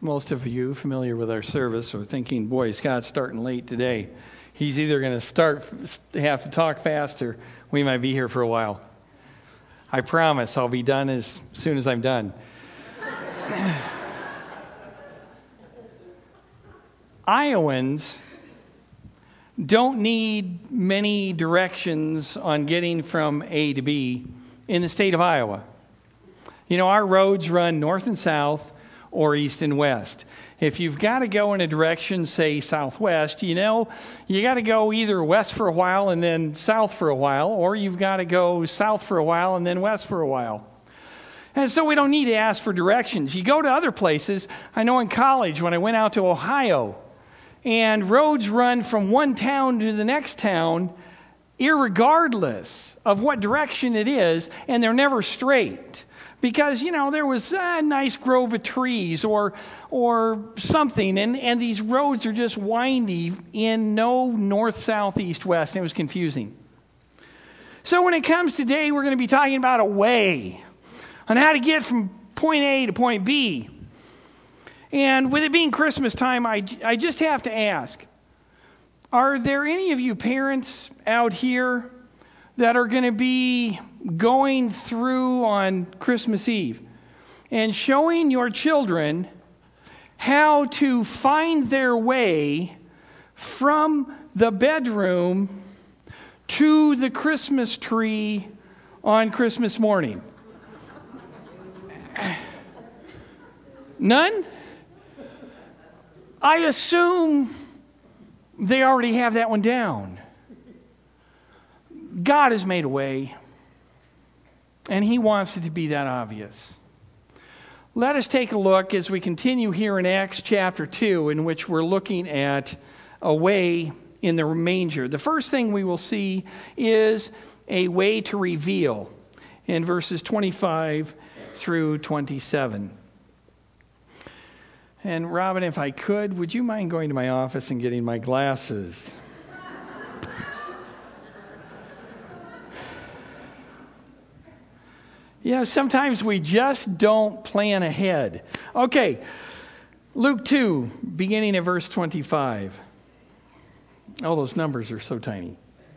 most of you familiar with our service are thinking, boy, Scott's starting late today. He's either going to have to talk fast, or we might be here for a while. I promise I'll be done as soon as I'm done. Iowans don't need many directions on getting from A to B in the state of Iowa. You know, our roads run north and south or east and west. If you've got to go in a direction, say southwest, you know, you got to go either west for a while and then south for a while, or you've got to go south for a while and then west for a while. And so we don't need to ask for directions. You go to other places. I know in college when I went out to Ohio, and roads run from one town to the next town, irregardless of what direction it is, and they're never straight. Because, you know, there was a nice grove of trees or something, and these roads are just windy in no north, south, east, west, and it was confusing. So when it comes today, we're going to be talking about a way on how to get from point A to point B. And with it being Christmas time, I just have to ask, are there any of you parents out here that are going to be going through on Christmas Eve and showing your children how to find their way from the bedroom to the Christmas tree on Christmas morning? None? I assume they already have that one down. God has made a way, and He wants it to be that obvious. Let us take a look as we continue here in Acts chapter 2, in which we're looking at a way in the manger. The first thing we will see is a way to reveal in verses 25 through 27. And Robin, if I could, would you mind going to my office and getting my glasses? Yeah, sometimes we just don't plan ahead. Okay, Luke 2, beginning at verse 25. All those numbers are so tiny.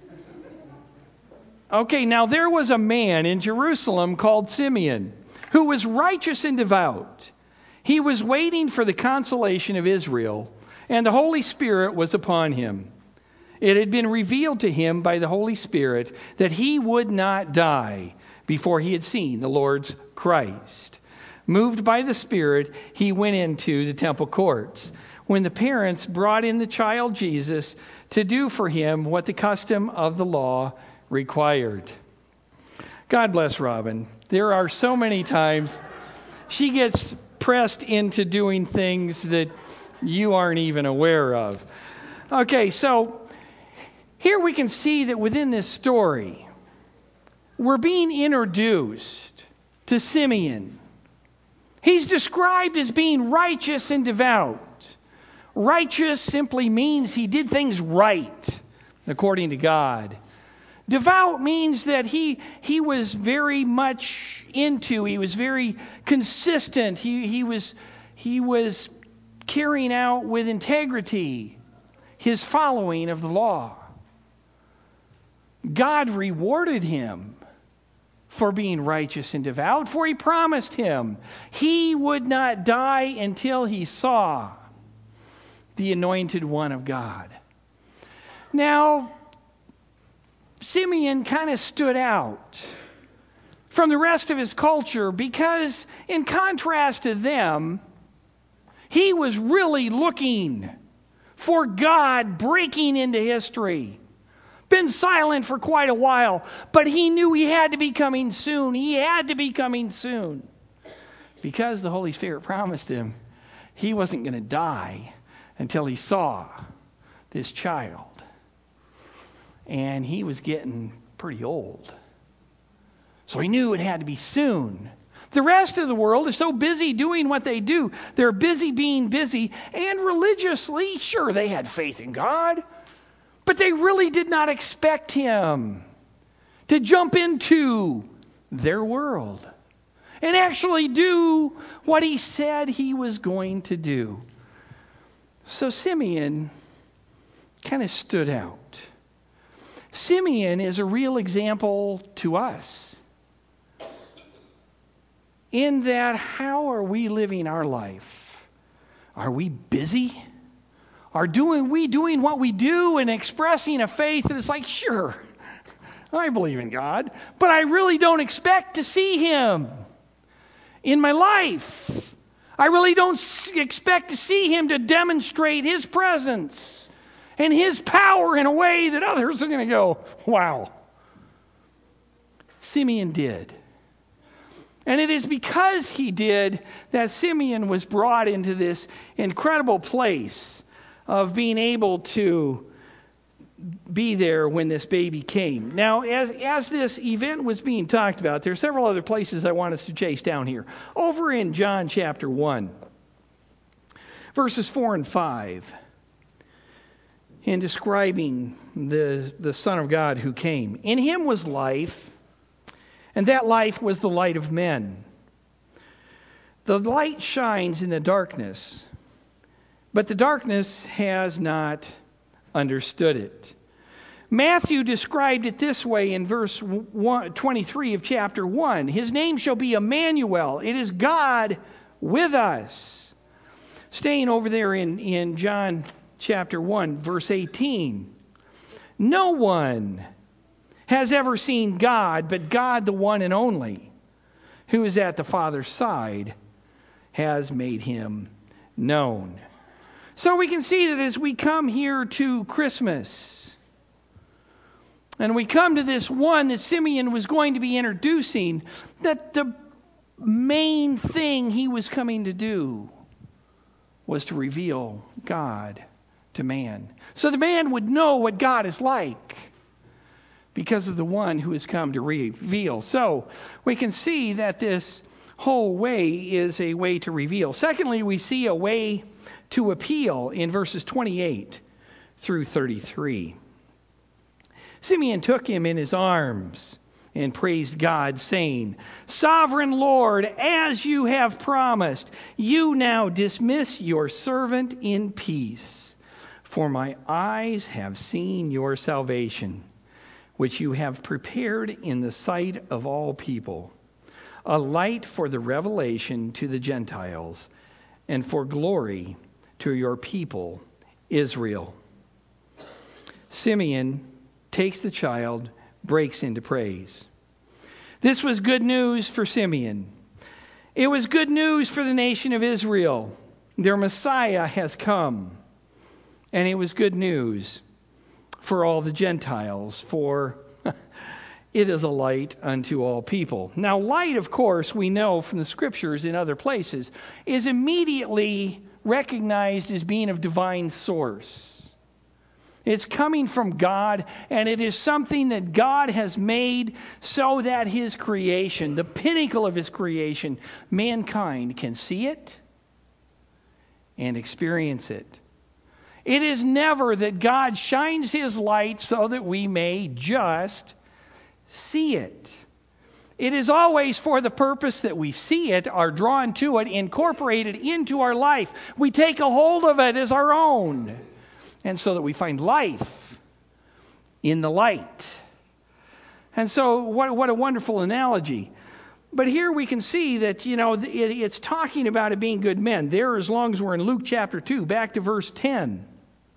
Okay, now there was a man in Jerusalem called Simeon, who was righteous and devout. He was waiting for the consolation of Israel, and the Holy Spirit was upon him. It had been revealed to him by the Holy Spirit that he would not die before he had seen the Lord's Christ. Moved by the Spirit, he went into the temple courts. When the parents brought in the child Jesus to do for him what the custom of the law required. God bless Robin. There are so many times she gets pressed into doing things that you aren't even aware of. Okay, so here we can see that within this story, we're being introduced to Simeon. He's described as being righteous and devout. Righteous simply means he did things right, according to God. Devout means that he was very much he was very consistent. He was carrying out with integrity his following of the law. God rewarded him for being righteous and devout, for he promised him he would not die until he saw the anointed one of God. Now, Simeon kind of stood out from the rest of his culture because, in contrast to them, he was really looking for God breaking into history. Been silent for quite a while, but he knew he had to be coming soon. He had to be coming soon. Because the Holy Spirit promised him he wasn't going to die until he saw this child. And he was getting pretty old. So he knew it had to be soon. The rest of the world is so busy doing what they do. They're busy being busy. And religiously, sure, they had faith in God. But they really did not expect him to jump into their world. and actually do what he said he was going to do. So Simeon kind of stood out. Simeon is a real example to us in that how are we living our life? Are we busy? Are we doing what we do and expressing a faith that is like, sure, I believe in God, but I really don't expect to see him in my life. I really don't expect to see him to demonstrate his presence and his power in a way that others are going to go, wow. Simeon did. And it is because he did that Simeon was brought into this incredible place of being able to be there when this baby came. Now, as this event was being talked about, there are several other places I want us to chase down here. Over in John chapter 1, verses 4 and 5, in describing the Son of God who came. In him was life, and that life was the light of men. The light shines in the darkness, but the darkness has not understood it. Matthew described it this way in verse 23 of chapter 1. His name shall be Emmanuel. It is God with us. Staying over there in John chapter 1, verse 18. No one has ever seen God, but God, the one and only, who is at the Father's side, has made him known. So we can see that as we come here to Christmas, and we come to this one that Simeon was going to be introducing, that the main thing he was coming to do was to reveal God to man. So the man would know what God is like because of the one who has come to reveal. So we can see that this whole way is a way to reveal. Secondly, we see a way to appeal in verses 28 through 33. Simeon took him in his arms and praised God, saying, Sovereign Lord, as you have promised, you now dismiss your servant in peace. For my eyes have seen your salvation, which you have prepared in the sight of all people, a light for the revelation to the Gentiles, and for glory to your people, Israel. Simeon takes the child, breaks into praise. This was good news for Simeon. It was good news for the nation of Israel. Their Messiah has come. And it was good news for all the Gentiles, for it is a light unto all people. Now, light, of course, we know from the scriptures in other places, is immediately recognized as being of divine source. It's coming from God, and it is something that God has made so that his creation, the pinnacle of his creation, mankind can see it and experience it. It is never that God shines his light so that we may just see it. It is always for the purpose that we see it, are drawn to it, incorporate it into our life. We take a hold of it as our own. And so that we find life in the light. And so what a wonderful analogy. But here we can see that, it's talking about it being good men. There, as long as we're in Luke chapter 2, back to verse 10.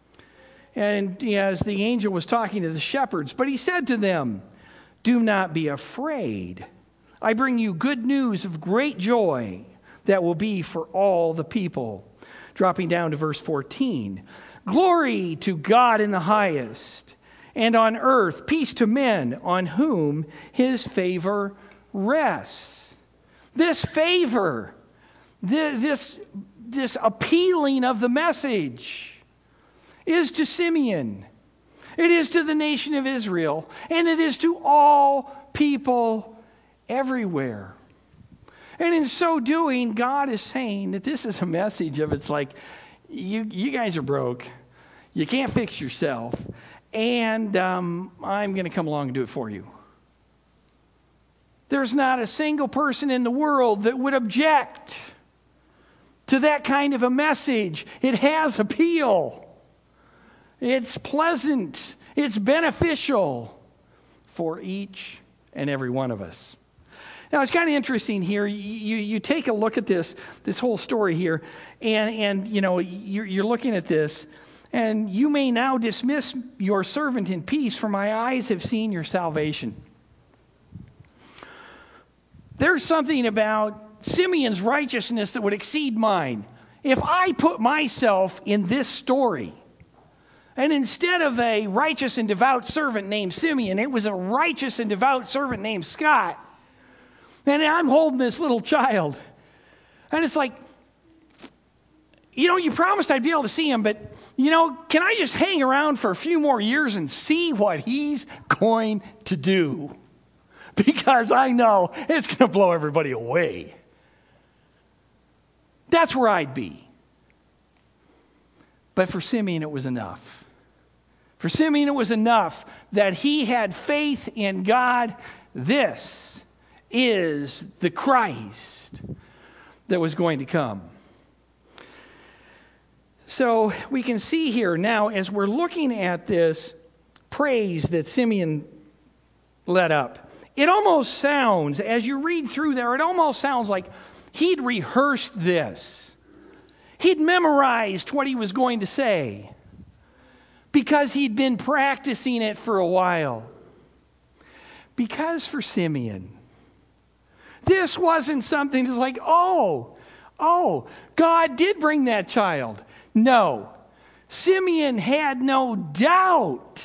And as the angel was talking to the shepherds, but he said to them, do not be afraid. I bring you good news of great joy that will be for all the people. Dropping down to verse 14. Glory to God in the highest, and on earth peace to men on whom his favor rests. This favor, this appealing of the message is to Simeon. It is to the nation of Israel, and it is to all people everywhere. And in so doing, God is saying that this is a message of, it's like, you guys are broke. You can't fix yourself. And I'm going to come along and do it for you. There's not a single person in the world that would object to that kind of a message. It has appeal. It's pleasant. It's beneficial for each and every one of us. Now, it's kind of interesting here. You take a look at this whole story here, and you know, you're looking at this, and you may now dismiss your servant in peace, for my eyes have seen your salvation. There's something about Simeon's righteousness that would exceed mine. If I put myself in this story, and instead of a righteous and devout servant named Simeon, it was a righteous and devout servant named Scott, and I'm holding this little child, and it's like, you know, you promised I'd be able to see him, but, you know, can I just hang around for a few more years and see what he's going to do? Because I know it's going to blow everybody away. That's where I'd be. But for Simeon, it was enough. For Simeon, it was enough that he had faith in God. This is the Christ that was going to come. So we can see here now, as we're looking at this praise that Simeon led up, it almost sounds, as you read through there, it almost sounds like he'd rehearsed this. He'd memorized what he was going to say because he'd been practicing it for a while. Because for Simeon, this wasn't something that's like, oh, God did bring that child. No, Simeon had no doubt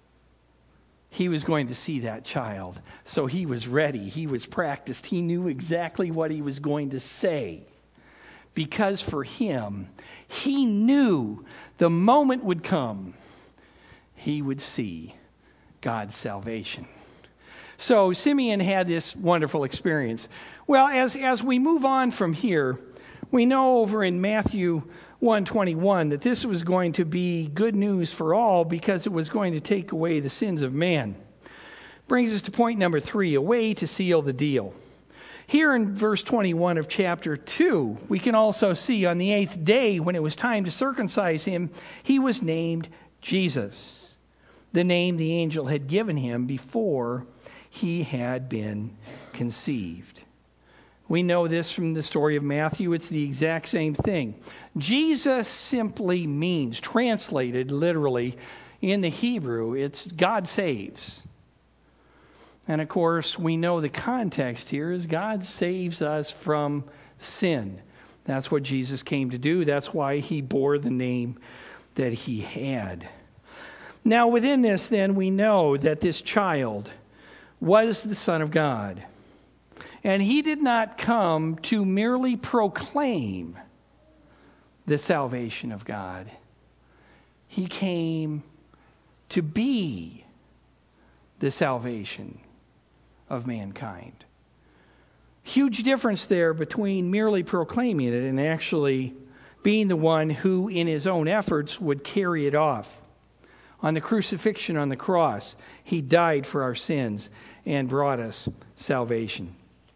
he was going to see that child. So he was ready. He was practiced. He knew exactly what he was going to say. Because for him, he knew the moment would come, he would see God's salvation. So Simeon had this wonderful experience. Well, as we move on from here, we know over in Matthew 1:21 that this was going to be good news for all because it was going to take away the sins of man. Brings us to point number 3, a way to seal the deal. Here in verse 21 of chapter 2, we can also see on the 8th day when it was time to circumcise him, he was named Jesus, the name the angel had given him before he had been conceived. We know this from the story of Matthew. It's the exact same thing. Jesus simply means, translated literally in the Hebrew, it's God saves. And of course, we know the context here is God saves us from sin. That's what Jesus came to do. That's why he bore the name that he had. Now, within this, then, we know that this child was the Son of God. And he did not come to merely proclaim the salvation of God. He came to be the salvation of mankind. Huge difference there between merely proclaiming it and actually being the one who, in his own efforts, would carry it off. On the crucifixion on the cross, he died for our sins and brought us salvation.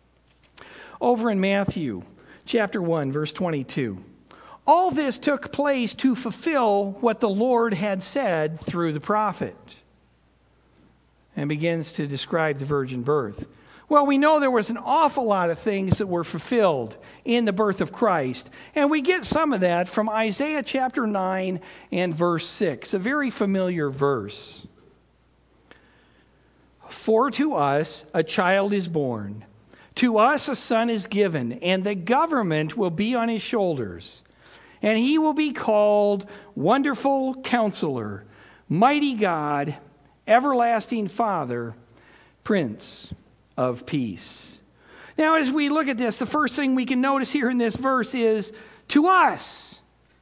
Over in Matthew chapter 1, verse 22, all this took place to fulfill what the Lord had said through the prophet, and begins to describe the virgin birth. Well, we know there was an awful lot of things that were fulfilled in the birth of Christ, and we get some of that from Isaiah chapter 9 and verse 6, a very familiar verse. For to us a child is born, to us a son is given, and the government will be on his shoulders. And he will be called Wonderful Counselor, Mighty God, Everlasting Father, Prince of Peace. Now, as we look at this, the first thing we can notice here in this verse is to us.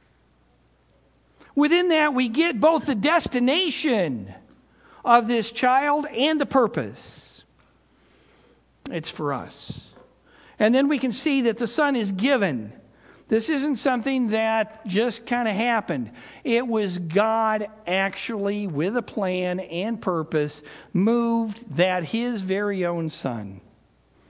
Within that, we get both the destination of this child and the purpose. It's for us. And then we can see that the Son is given. This isn't something that just kind of happened. It was God actually, with a plan and purpose, moved that his very own Son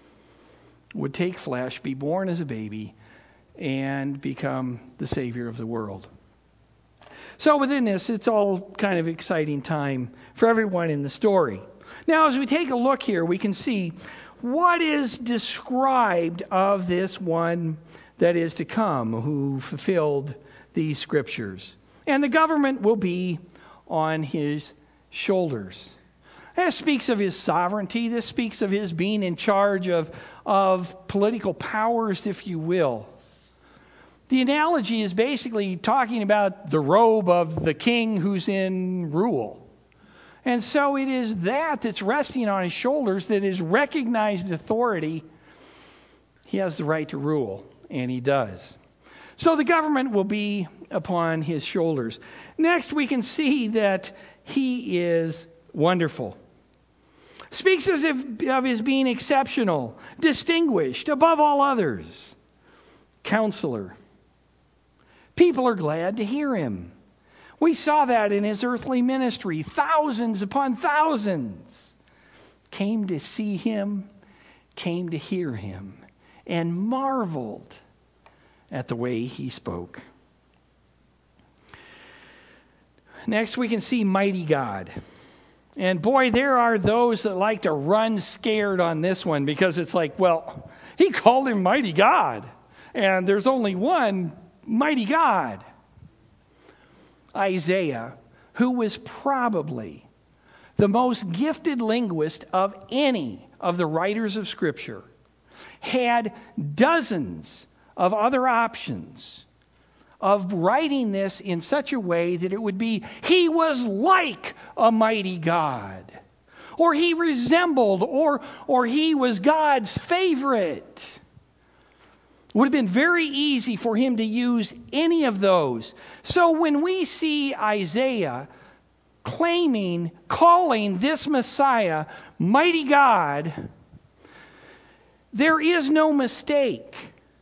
would take flesh, be born as a baby, and become the Savior of the world. So within this, it's all kind of exciting time for everyone in the story. Now, as we take a look here, we can see what is described of this one that is to come, who fulfilled these scriptures. And the government will be on his shoulders. This speaks of his sovereignty. This speaks of his being in charge of political powers, if you will. The analogy is basically talking about the robe of the king who's in rule. And so it is that's resting on his shoulders, that is recognized authority. He has the right to rule, and he does. So the government will be upon his shoulders. Next, we can see that he is wonderful. Speaks as if of his being exceptional, distinguished, above all others. Counselor. People are glad to hear him. We saw that in his earthly ministry. Thousands upon thousands came to see him, came to hear him, and marveled at the way he spoke. Next, we can see mighty God. And boy, there are those that like to run scared on this one, because it's like, well, he called him mighty God, and there's only one mighty God. Isaiah, who was probably the most gifted linguist of any of the writers of Scripture, had dozens of other options of writing this in such a way that it would be, he was like a mighty God, or he resembled, or he was God's favorite. It would have been very easy for him to use any of those. So when we see Isaiah calling this Messiah mighty God, there is no mistake.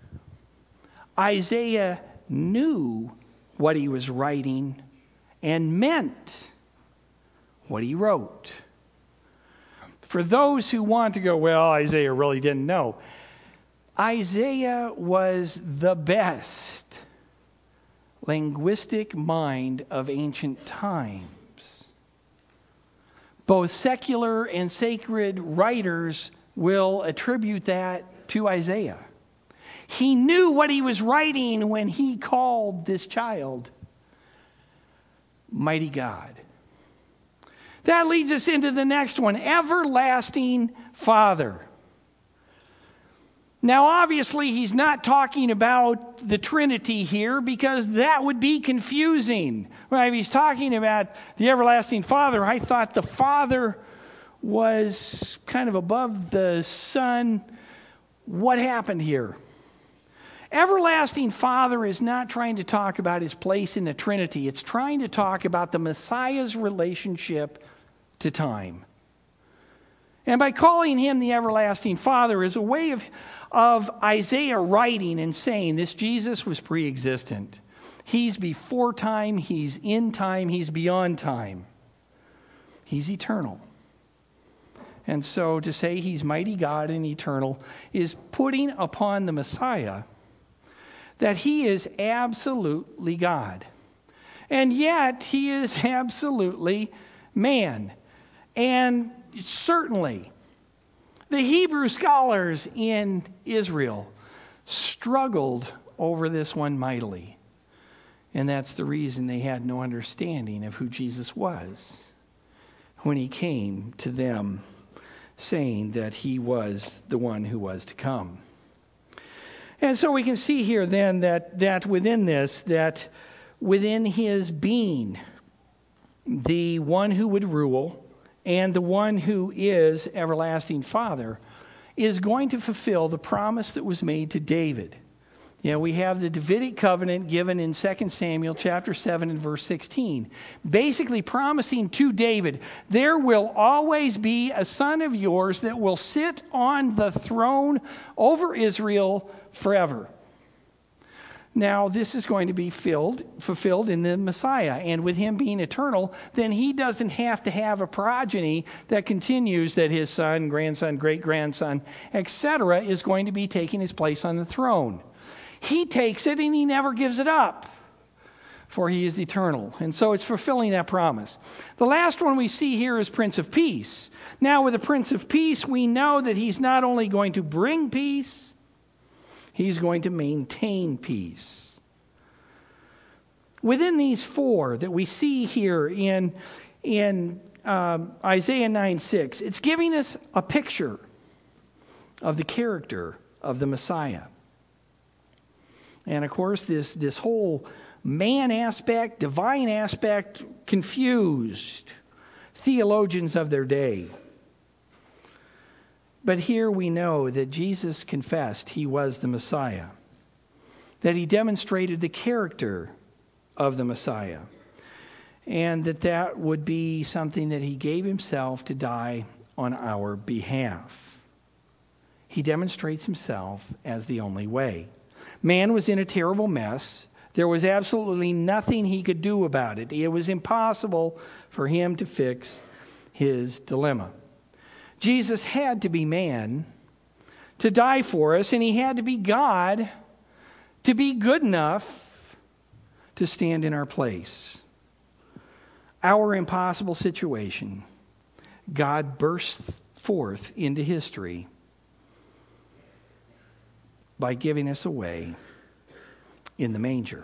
Isaiah knew what he was writing and meant what he wrote. For those who want to go, well, Isaiah really didn't know. Isaiah was the best linguistic mind of ancient times. Both secular and sacred writers will attribute that to Isaiah. He knew what he was writing when he called this child mighty God. That leads us into the next one, everlasting Father. Now, obviously, he's not talking about the Trinity here, because that would be confusing. Well, if he's talking about the everlasting Father, I thought the Father was kind of above the Son. What happened here? Everlasting Father is not trying to talk about his place in the Trinity. It's trying to talk about the Messiah's relationship to time. And by calling him the everlasting Father is a way of Isaiah writing and saying this Jesus was pre-existent. He's before time, he's in time, he's beyond time. He's eternal. And so to say he's mighty God and eternal is putting upon the Messiah that he is absolutely God. And yet he is absolutely man. And certainly the Hebrew scholars in Israel struggled over this one mightily. And that's the reason they had no understanding of who Jesus was when he came to them saying that he was the one who was to come. And so we can see here then that within this, that within his being, the one who would rule and the one who is everlasting Father is going to fulfill the promise that was made to David. You know, we have the Davidic covenant given in 2 Samuel chapter 7 and verse 16, basically promising to David, there will always be a son of yours that will sit on the throne over Israel forever. Now, this is going to be fulfilled in the Messiah. And with him being eternal, then he doesn't have to have a progeny that continues, that his son, grandson, great-grandson, etc., is going to be taking his place on the throne. He takes it and he never gives it up, for he is eternal. And so it's fulfilling that promise. The last one we see here is Prince of Peace. Now, with the Prince of Peace, we know that he's not only going to bring peace, he's going to maintain peace. Within these four that we see here in Isaiah 9:6, it's giving us a picture of the character of the Messiah. And of course, this whole man aspect, divine aspect, confused theologians of their day. But here we know that Jesus confessed he was the Messiah, that he demonstrated the character of the Messiah, and that would be something that he gave himself to die on our behalf. He demonstrates himself as the only way. Man was in a terrible mess. There was absolutely nothing he could do about it. It was impossible for him to fix his dilemma. Jesus had to be man to die for us, and he had to be God to be good enough to stand in our place. Our impossible situation, God burst forth into history by giving us away in the manger.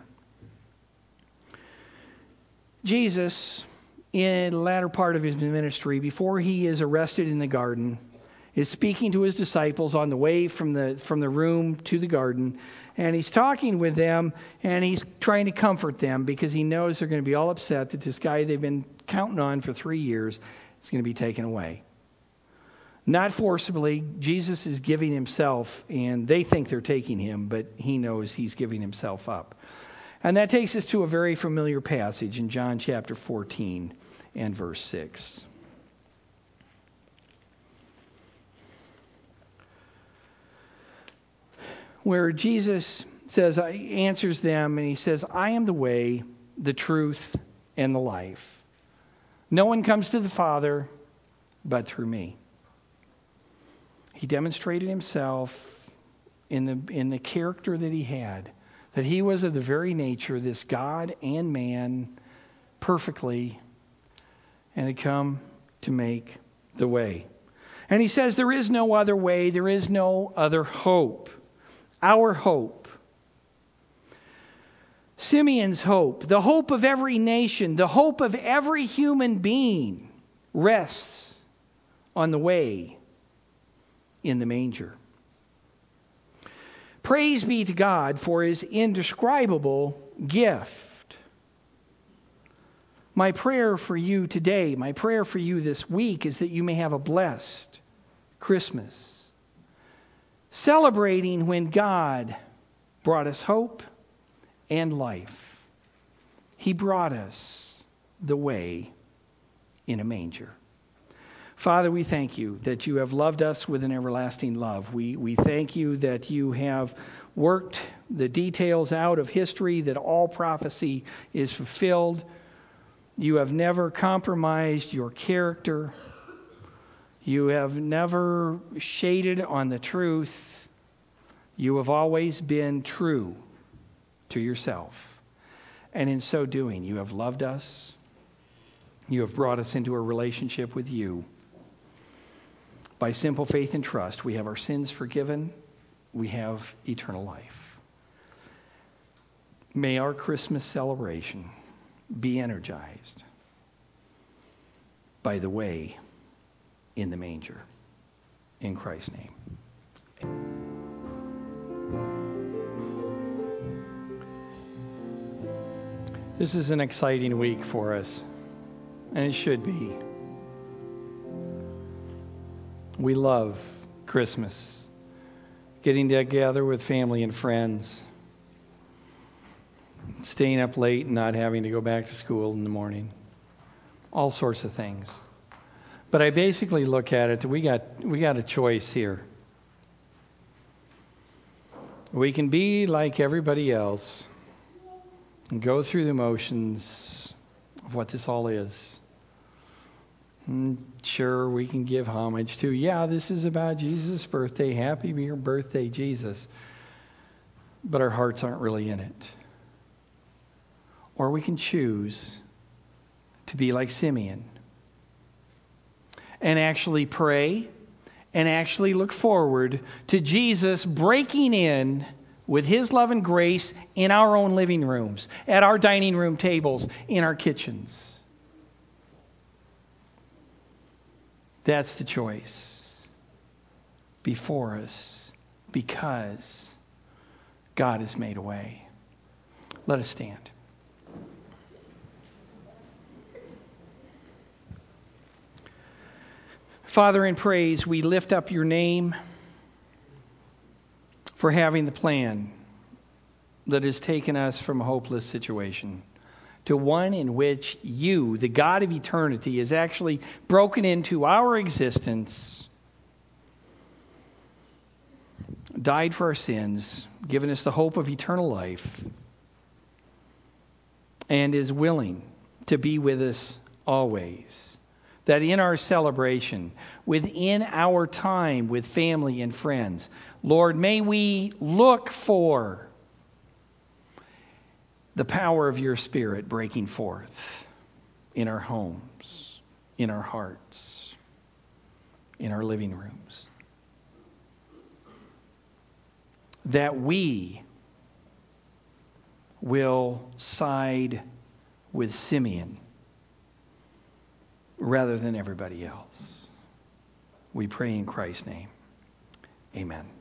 Jesus, in the latter part of his ministry, before he is arrested in the garden, is speaking to his disciples on the way from the room to the garden, and he's talking with them, and he's trying to comfort them because he knows they're going to be all upset that this guy they've been counting on for 3 years is going to be taken away. Not forcibly. Jesus is giving himself, and they think they're taking him, but he knows he's giving himself up. And that takes us to a very familiar passage in John chapter 14 and verse 6. Where Jesus answers them, and he says, I am the way, the truth, and the life. No one comes to the Father but through me. He demonstrated himself in the character that he had, that he was of the very nature, this God and man, perfectly, and had come to make the way. And he says there is no other way, there is no other hope. Our hope, Simeon's hope, the hope of every nation, the hope of every human being rests on the way in the manger. Praise be to God for his indescribable gift. My prayer for you today, my prayer for you this week is that you may have a blessed Christmas, celebrating when God brought us hope and life. He brought us the way in a manger. Father, we thank you that you have loved us with an everlasting love. We thank you that you have worked the details out of history, that all prophecy is fulfilled. You have never compromised your character. You have never shaded on the truth. You have always been true to yourself. And in so doing, you have loved us. You have brought us into a relationship with you. By simple faith and trust, we have our sins forgiven. We have eternal life. May our Christmas celebration be energized by the way in the manger. In Christ's name. This is an exciting week for us, and it should be. We love Christmas, getting together with family and friends, staying up late and not having to go back to school in the morning, all sorts of things. But I basically look at it, we got a choice here. We can be like everybody else and go through the motions of what this all is. Sure, we can give homage to, this is about Jesus' birthday. Happy birthday, Jesus. But our hearts aren't really in it. Or we can choose to be like Simeon and actually pray and actually look forward to Jesus breaking in with his love and grace in our own living rooms, at our dining room tables, in our kitchens. That's the choice before us because God has made a way. Let us stand. Father, in praise, we lift up your name for having the plan that has taken us from a hopeless situation to one in which you, the God of eternity, has actually broken into our existence, died for our sins, given us the hope of eternal life, and is willing to be with us always. That in our celebration, within our time with family and friends, Lord, may we look for the power of your Spirit breaking forth in our homes, in our hearts, in our living rooms. That we will side with Simeon rather than everybody else. We pray in Christ's name. Amen.